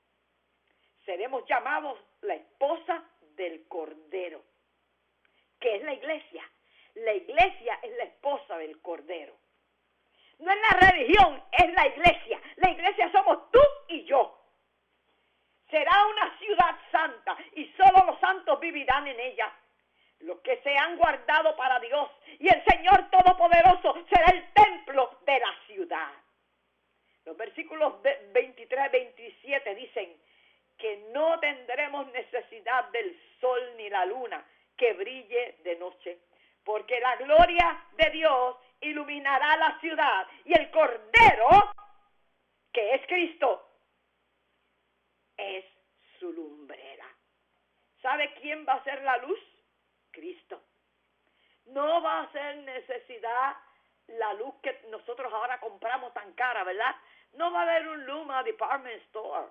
Seremos llamados la esposa del Cordero, que es la iglesia. La iglesia es la esposa del Cordero. No es la religión, es la iglesia. La iglesia somos tú y yo. Será una ciudad santa y solo los santos vivirán en ella, los que se han guardado para Dios, y el Señor Todopoderoso será el templo de la ciudad. Los versículos veintitrés a veintisiete dicen que no tendremos necesidad del sol ni la luna que brille de noche, porque la gloria de Dios iluminará la ciudad, y el Cordero, que es Cristo, es su lumbrera. ¿Sabe quién va a ser la luz? Cristo. No va a ser necesidad la luz que nosotros ahora compramos tan cara, ¿verdad? No va a haber un Luma Department Store.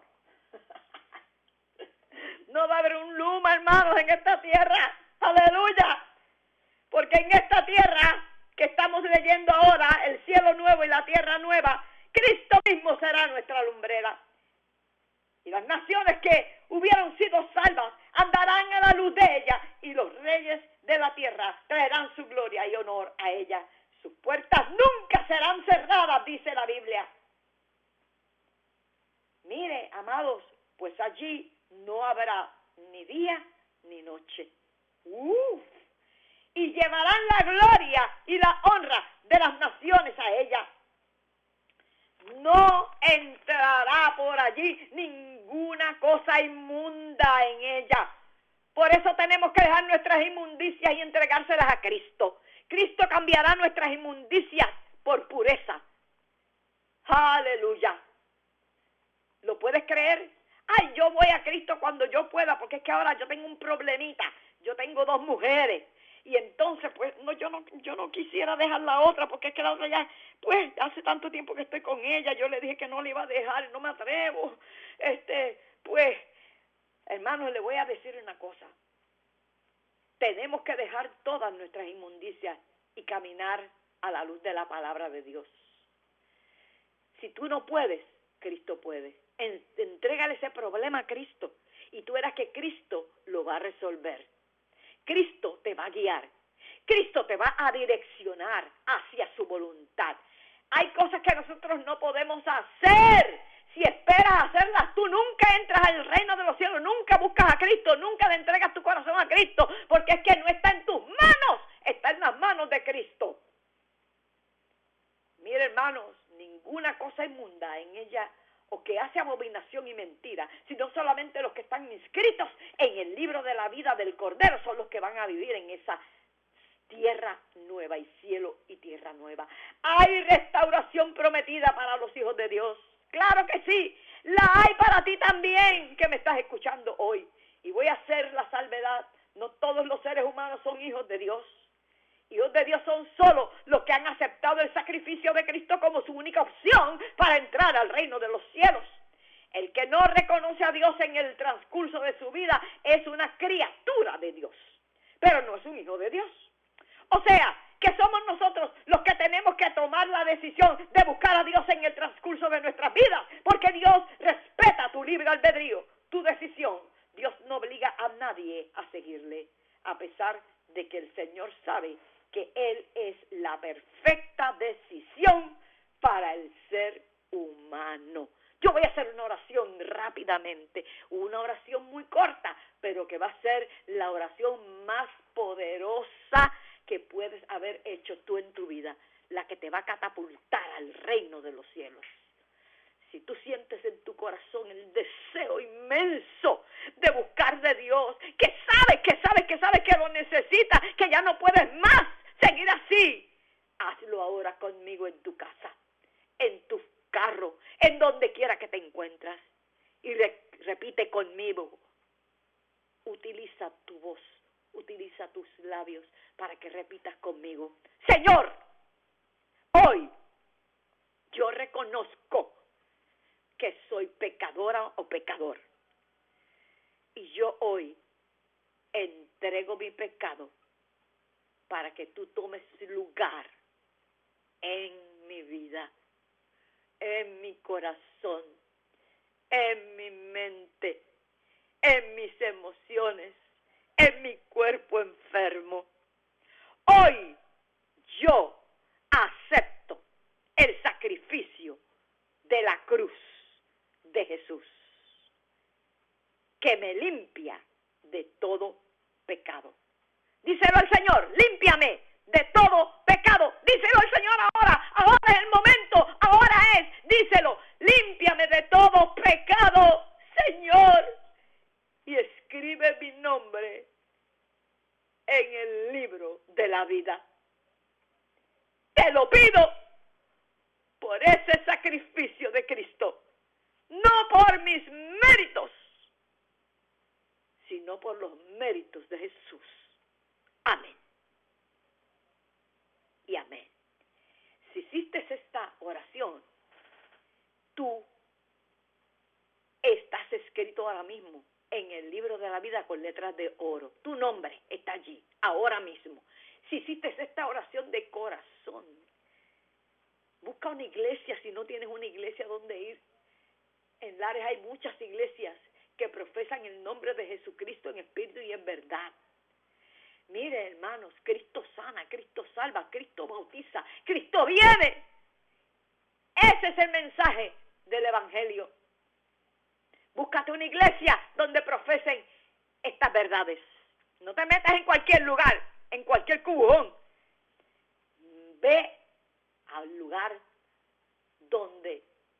No va a haber un Luma, hermanos, en esta tierra. ¡Aleluya! Porque en esta tierra que estamos leyendo ahora, el cielo nuevo y la tierra nueva, Cristo mismo será nuestra lumbrera. Y las naciones que hubieran sido salvas andarán a la luz de ella, y los reyes de la tierra traerán su gloria y honor a ella. Sus puertas nunca serán cerradas, dice la Biblia. Mire, amados, pues allí no habrá ni día ni noche. Uf. Y llevarán la gloria y la honra de las naciones a ella. No entrará por allí ninguna cosa inmunda en ella. Por eso tenemos que dejar nuestras inmundicias y entregárselas a Cristo. Cristo cambiará nuestras inmundicias por pureza. Aleluya. ¿Lo puedes creer? Ay, yo voy a Cristo cuando yo pueda, porque es que ahora yo tengo un problemita. Yo tengo dos mujeres. Y entonces, pues, no, yo no, yo no quisiera dejar la otra, porque es que la otra ya, pues, hace tanto tiempo que estoy con ella, yo le dije que no le iba a dejar, no me atrevo. Este, pues, hermanos, le voy a decir una cosa. Tenemos que dejar todas nuestras inmundicias y caminar a la luz de la palabra de Dios. Si tú no puedes, Cristo puede. Entrégale ese problema a Cristo y tú verás que Cristo lo va a resolver. Cristo te va a guiar. Cristo te va a direccionar hacia su voluntad. Hay cosas que nosotros no podemos hacer. Si esperas hacerlas, tú nunca entras al reino de los cielos, nunca buscas a Cristo, nunca le entregas tu corazón a Cristo, porque es que no está en tus manos, está en las manos de Cristo. Mire, hermanos, ninguna cosa inmunda en ella o que hace abominación y mentira, sino solamente los que están inscritos en el libro de la vida del Cordero son los que van a vivir en esa tierra nueva y cielo y tierra nueva. Hay restauración prometida para los hijos de Dios. Claro que sí, la hay para ti también que me estás escuchando hoy. Y voy a hacer la salvedad, no todos los seres humanos son hijos de Dios. Hijos de Dios son solo los que han aceptado el sacrificio de Cristo como su única opción para entrar al reino de los cielos. El que no reconoce a Dios en el transcurso de su vida es una criatura de Dios, pero no es un hijo de Dios. O sea, que somos nosotros los que tenemos que tomar la decisión de buscar a Dios en el transcurso de nuestras vidas, porque Dios respeta tu libre albedrío, tu decisión. Dios no obliga a nadie a seguirle, a pesar de que el Señor sabe que Él es la perfecta decisión para el ser humano. Yo voy a hacer una oración rápidamente, una oración muy corta, pero que va a ser la oración más poderosa que puedes haber hecho tú en tu vida, la que te va a catapultar al reino de los cielos. Si tú sientes en tu corazón el deseo inmenso de buscar de Dios, que sabes, que sabes, que sabes que lo necesitas, que ya no puedes más seguir así, hazlo ahora conmigo en tu casa, en tu carro, en donde quiera que te encuentras. Y re- repite conmigo, utiliza tu voz, utiliza tus labios para que repitas conmigo. Señor, hoy yo reconozco que soy pecadora o pecador. Y yo hoy entrego mi pecado para que tú tomes lugar en mi vida, en mi corazón, en mi mente, en mis emociones, en mi cuerpo enfermo. Hoy yo acepto el sacrificio de la cruz de Jesús, que me limpia de todo pecado. Díselo al Señor, límpiame de todo pecado. Díselo al Señor ahora, ahora es el momento, ahora es, díselo, límpiame de todo pecado, Señor. Y escribe mi nombre en el libro de la vida. Te lo pido por ese sacrificio de Cristo, no por mis méritos, sino por los méritos de Jesús. Amén. Y amén. hiciste esta oración, tú estás escrito ahora mismo en el libro de la vida con letras de oro. Tu nombre está allí, ahora mismo. Si hiciste esta oración de corazón, busca una iglesia si no tienes una iglesia donde ir. En Lares hay muchas iglesias que profesan el nombre de Jesucristo en espíritu y en verdad. Mire, hermanos, Cristo sana, Cristo salva, Cristo bautiza, Cristo viene. Ese es el mensaje del Evangelio. Búscate una iglesia donde profesen estas verdades. No te metas en cualquier lugar, en cualquier cubujón. Ve al lugar donde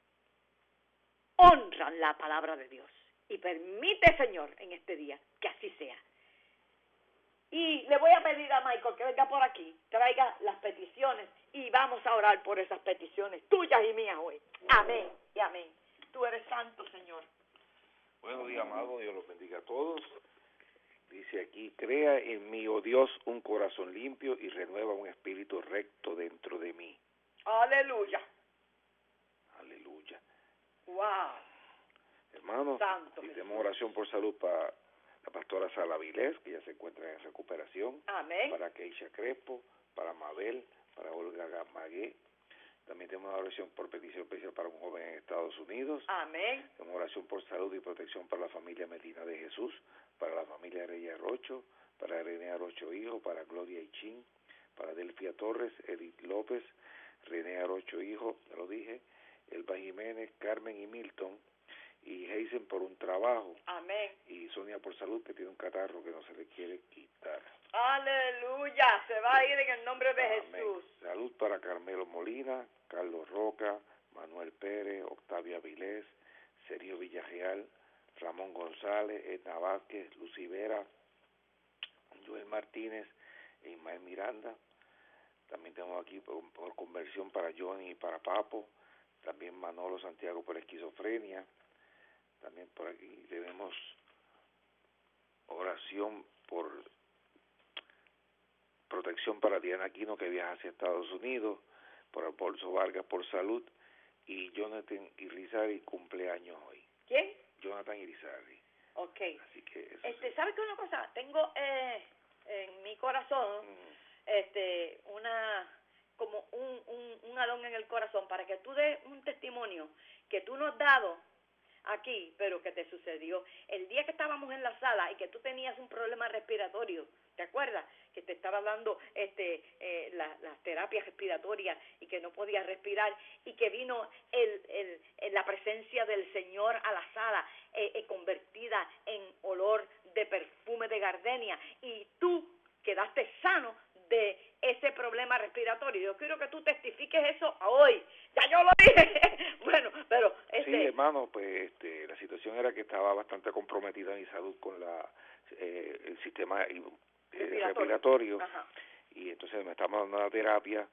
honran la palabra de Dios. Y permite, Señor, en este día, que así sea. Y le voy a pedir a Michael que venga por aquí, traiga las peticiones y vamos a orar por esas peticiones tuyas y mías hoy. Amén y amén. Tú eres santo, Señor. Buenos días, amado. Dios los bendiga a todos. Dice aquí, crea en mí, oh Dios, un corazón limpio y renueva un espíritu recto dentro de mí. Aleluya. Aleluya. Wow. Hermanos, hicimos oración por salud para la pastora Sala Vilés, que ya se encuentra en recuperación. Amén. Para Keisha Crespo, para Mabel, para Olga Gamagué. También tenemos una oración por petición especial para un joven en Estados Unidos. Amén. Tenemos oración por salud y protección para la familia Medina de Jesús, para la familia Reyes Arrocho, para René Arrocho Hijo, para Gloria Ichín, para Delfia Torres, Edith López, René Arrocho Hijo, ya lo dije, Elba Jiménez, Carmen y Milton, y Heisen por un trabajo. Amén. Y Sonia por salud, que tiene un catarro que no se le quiere quitar. Aleluya, se va a ir en el nombre de Amén. Jesús. Salud para Carmelo Molina, Carlos Roca, Manuel Pérez, Octavia Vilés, Sergio Villareal, Ramón González, Edna Vázquez, Lucy Vera, Joel Martínez e Ismael Miranda. También tenemos aquí por, por conversión para Johnny y para Papo. También Manolo Santiago por esquizofrenia. También por aquí tenemos oración por protección para Diana Aquino, que viaja hacia Estados Unidos, por Alfonso Vargas por salud, y Jonathan Irizarry cumpleaños hoy. ¿Quién? Jonathan Irizarry. Ok. Así que eso este, sí. ¿Sabe qué una cosa? Tengo eh, en mi corazón Mm. este una como un, un, un alón en el corazón para que tú des un testimonio que tú nos has dado aquí, pero que te sucedió el día que estábamos en la sala y que tú tenías un problema respiratorio. ¿Te acuerdas? Que te estaba dando este eh, la, las terapias respiratorias y que no podías respirar y que vino el, el, el, la presencia del Señor a la sala eh, eh, convertida en olor de perfume de gardenia y tú quedaste sano de ese problema respiratorio. Yo quiero que tú testifiques eso hoy. Ya yo lo dije. Bueno, pero este... Sí, hermano, pues este, la situación era que estaba bastante comprometida mi salud con la eh, el sistema eh, respiratorio, respiratorio y entonces me estábamos dando la terapia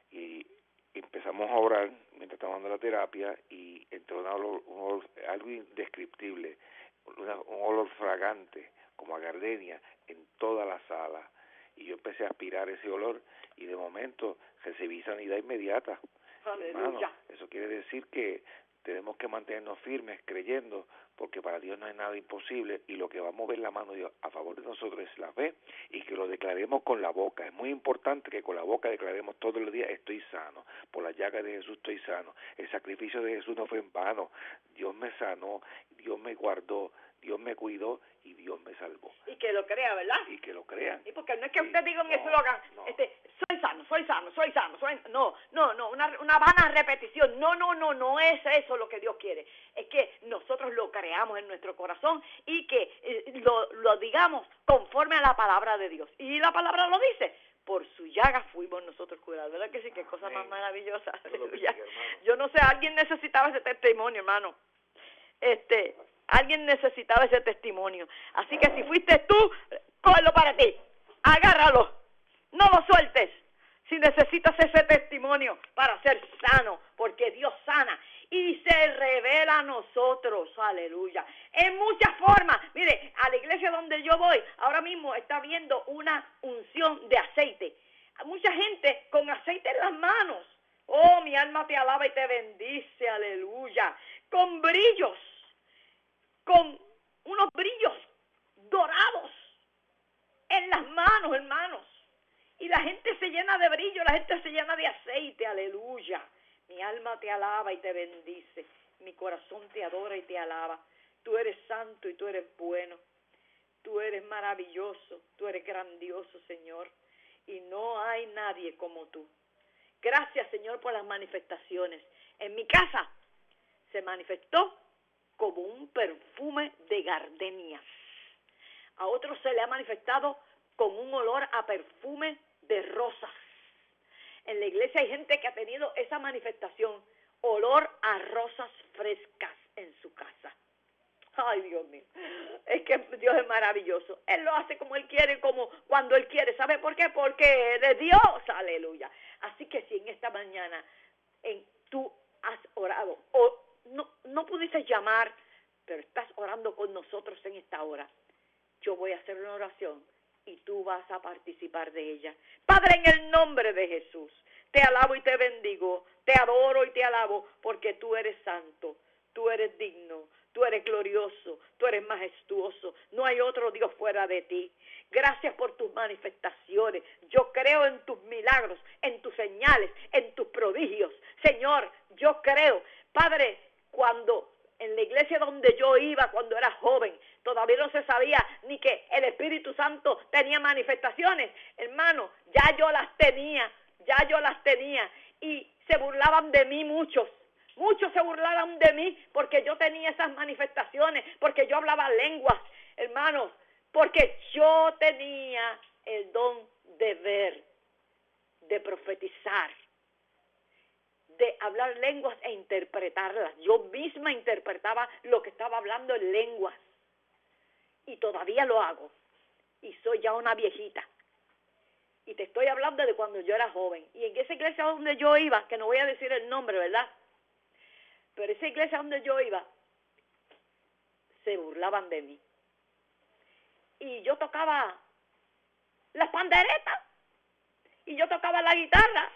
y empezamos a orar mientras estábamos dando la terapia y entró un olor, un olor, algo indescriptible, una, un olor fragante como a gardenia en toda la sala. Y yo empecé a aspirar ese olor y de momento recibí sanidad inmediata. Hermano, eso quiere decir que tenemos que mantenernos firmes creyendo, porque para Dios no hay nada imposible y lo que va a mover la mano de Dios a favor de nosotros es la fe y que lo declaremos con la boca. Es muy importante que con la boca declaremos todos los días: estoy sano, por la llaga de Jesús estoy sano, el sacrificio de Jesús no fue en vano, Dios me sanó, Dios me guardó, Dios me cuidó y Dios me salvó. Y que lo crea, ¿verdad? Y que lo crean. Y porque no es que sí, usted diga un no, eslogan, no. este, soy sano, soy sano, soy sano, soy... No, no, no, una, una vana repetición. No, no, no, no es eso lo que Dios quiere. Es que nosotros lo creamos en nuestro corazón y que eh, lo, lo digamos conforme a la palabra de Dios. Y la palabra lo dice. Por su llaga fuimos nosotros curados. ¿Verdad que sí? Qué cosa más maravillosa. Aleluya. Yo no sé, alguien necesitaba ese testimonio, hermano. Este... Alguien necesitaba ese testimonio. Así que si fuiste tú, cógelo para ti. Agárralo. No lo sueltes. Si necesitas ese testimonio para ser sano, porque Dios sana y se revela a nosotros. Aleluya. En muchas formas. Mire, a la iglesia donde yo voy, ahora mismo está viendo una unción de aceite. Mucha gente con aceite en las manos. Oh, mi alma te alaba y te bendice, aleluya. Con brillos, con unos brillos dorados en las manos, hermanos. Y la gente se llena de brillo, la gente se llena de aceite, aleluya. Mi alma te alaba y te bendice. Mi corazón te adora y te alaba. Tú eres santo y tú eres bueno. Tú eres maravilloso, tú eres grandioso, Señor. Y no hay nadie como tú. Gracias, Señor, por las manifestaciones. En mi casa se manifestó como un perfume de gardenias. A otros se le ha manifestado con un olor a perfume de rosas. En la iglesia hay gente que ha tenido esa manifestación, olor a rosas frescas en su casa. Ay, Dios mío, es que Dios es maravilloso. Él lo hace como Él quiere, como cuando Él quiere. ¿Sabe por qué? Porque Él es Dios, aleluya. Así que si en esta mañana en, tú has orado, o no, no pudiste llamar, pero estás orando con nosotros en esta hora, yo voy a hacer una oración y tú vas a participar de ella. Padre, en el nombre de Jesús, te alabo y te bendigo, te adoro y te alabo, porque tú eres santo, tú eres digno, tú eres glorioso, tú eres majestuoso, no hay otro Dios fuera de ti. Gracias por tus manifestaciones, yo creo en tus milagros, en tus señales, en tus prodigios. Señor, yo creo, Padre, cuando en la iglesia donde yo iba cuando era joven, todavía no se sabía ni que el Espíritu Santo tenía manifestaciones. Hermano, ya yo las tenía, ya yo las tenía, y se burlaban de mí muchos. Muchos se burlaban de mí porque yo tenía esas manifestaciones, porque yo hablaba lenguas, hermanos, porque yo tenía el don de ver, de profetizar, de hablar lenguas e interpretarlas. Yo misma interpretaba lo que estaba hablando en lenguas. Y todavía lo hago. Y soy ya una viejita. Y te estoy hablando de cuando yo era joven. Y en esa iglesia donde yo iba, que no voy a decir el nombre, ¿verdad? Pero esa iglesia donde yo iba, se burlaban de mí. Y yo tocaba las panderetas. Y yo tocaba la guitarra.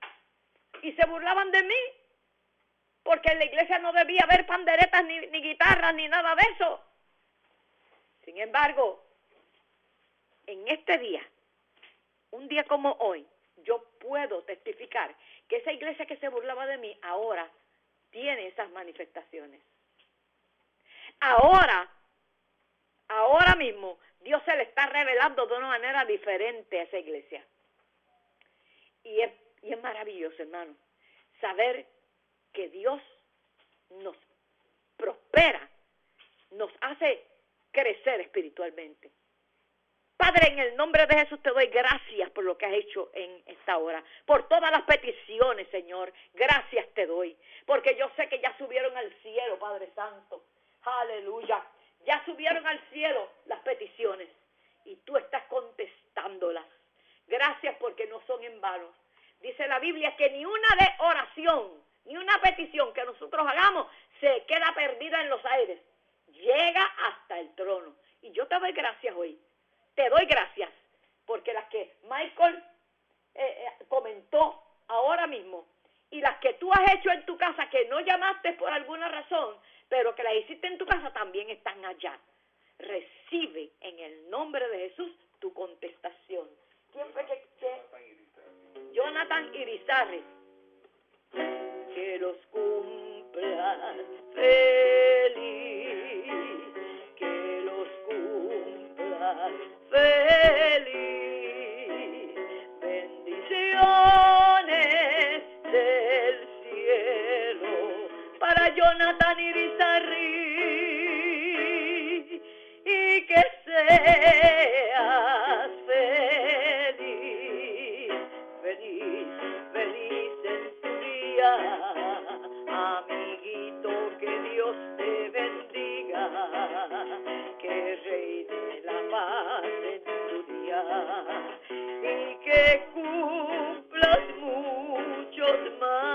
Y se burlaban de mí, porque en la iglesia no debía haber panderetas, ni, ni guitarras, ni nada de eso. Sin embargo, en este día, un día como hoy, yo puedo testificar que esa iglesia que se burlaba de mí, ahora tiene esas manifestaciones. Ahora, ahora mismo, Dios se le está revelando de una manera diferente a esa iglesia. Y es Y es maravilloso, hermano, saber que Dios nos prospera, nos hace crecer espiritualmente. Padre, en el nombre de Jesús te doy gracias por lo que has hecho en esta hora, por todas las peticiones, Señor. Gracias te doy, porque yo sé que ya subieron al cielo, Padre Santo. Aleluya. Ya subieron al cielo las peticiones y tú estás contestándolas. Gracias porque no son en vano. Dice la Biblia que ni una de oración, ni una petición que nosotros hagamos se queda perdida en los aires. Llega hasta el trono. Y yo te doy gracias hoy. Te doy gracias porque las que Michael eh, eh, comentó ahora mismo y las que tú has hecho en tu casa que no llamaste por alguna razón, pero que las hiciste en tu casa también están allá. Recibe en el nombre de Jesús tu contestación. ¿Quién fue que...? que Jonathan Irizarry. Que los cumplas feliz, que los cumplas feliz. Bendiciones del cielo para Jonathan Irizarry, y que seas feliz, feliz, feliz en tu día, amiguito, que Dios te bendiga, que reine la paz en tu día, y que cumplas muchos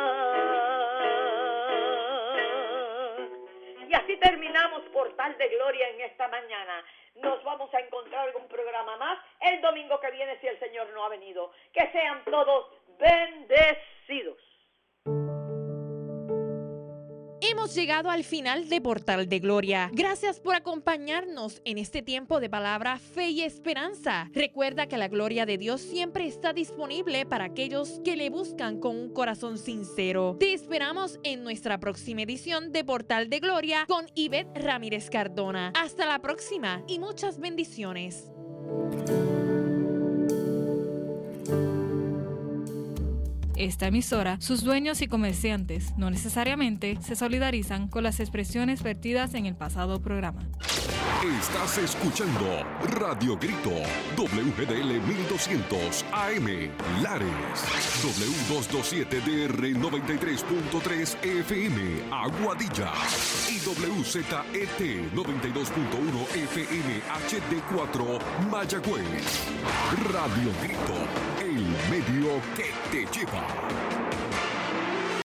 más. Y así terminamos Portal de Gloria en esta mañana. Nos vamos a encontrar en un programa más el domingo que viene si el Señor no ha venido. Que sean todos bendecidos. Hemos llegado al final de Portal de Gloria. Gracias por acompañarnos en este tiempo de palabra, fe y esperanza. Recuerda que la gloria de Dios siempre está disponible para aquellos que le buscan con un corazón sincero. Te esperamos en nuestra próxima edición de Portal de Gloria con Ivette Ramírez Cardona. Hasta la próxima y muchas bendiciones. Esta emisora, sus dueños y comerciantes no necesariamente se solidarizan con las expresiones vertidas en el pasado programa. Estás escuchando Radio Grito, W G D L mil doscientos A M, Lares, W doscientos veintisiete D R noventa y tres punto tres F M, Aguadilla, y W Z E T noventa y dos punto uno F M H D cuatro, Mayagüez. Radio Grito, el medio que te lleva.